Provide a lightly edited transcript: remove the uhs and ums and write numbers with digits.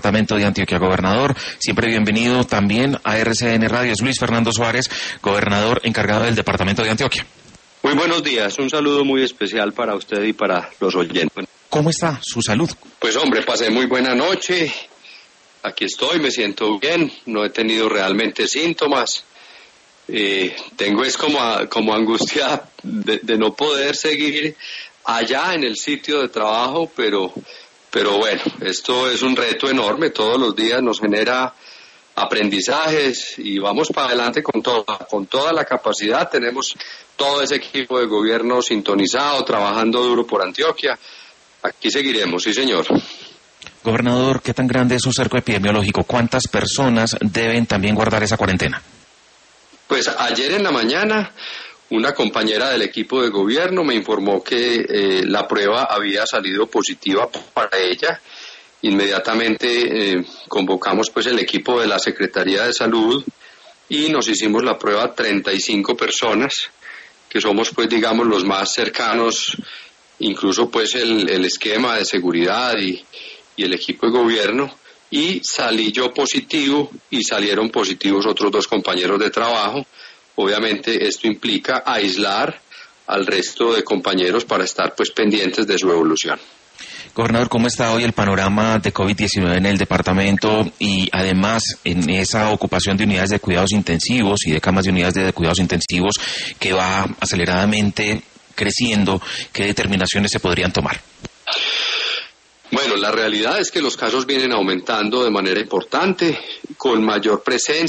departamento de Antioquia. Gobernador, siempre bienvenido también a RCN Radio. Es Luis Fernando Suárez, gobernador encargado del departamento de Antioquia. Muy buenos días, un saludo muy especial para usted y para los oyentes. ¿Cómo está su salud? Pues hombre, pasé muy buena noche, aquí estoy, me siento bien, no he tenido realmente síntomas. Tengo es como angustia de no poder seguir allá en el sitio de trabajo, pero bueno, esto es un reto enorme, todos los días nos genera aprendizajes y vamos para adelante con toda la capacidad. Tenemos todo ese equipo de gobierno sintonizado, trabajando duro por Antioquia. Aquí seguiremos, sí señor. Gobernador, ¿qué tan grande es su cerco epidemiológico? ¿Cuántas personas deben también guardar esa cuarentena? Pues ayer en la mañana una compañera del equipo de gobierno me informó que la prueba había salido positiva para ella. Inmediatamente convocamos pues el equipo de la Secretaría de Salud y nos hicimos la prueba a 35 personas, que somos pues digamos los más cercanos, incluso pues el esquema de seguridad y el equipo de gobierno, y salí yo positivo y salieron positivos otros 2 compañeros de trabajo. Obviamente esto implica aislar al resto de compañeros para estar pues pendientes de su evolución. Gobernador, ¿cómo está hoy el panorama de COVID-19 en el departamento y además en esa ocupación de unidades de cuidados intensivos y de camas de unidades de cuidados intensivos que va aceleradamente creciendo? ¿Qué determinaciones se podrían tomar? Bueno, la realidad es que los casos vienen aumentando de manera importante, con mayor presencia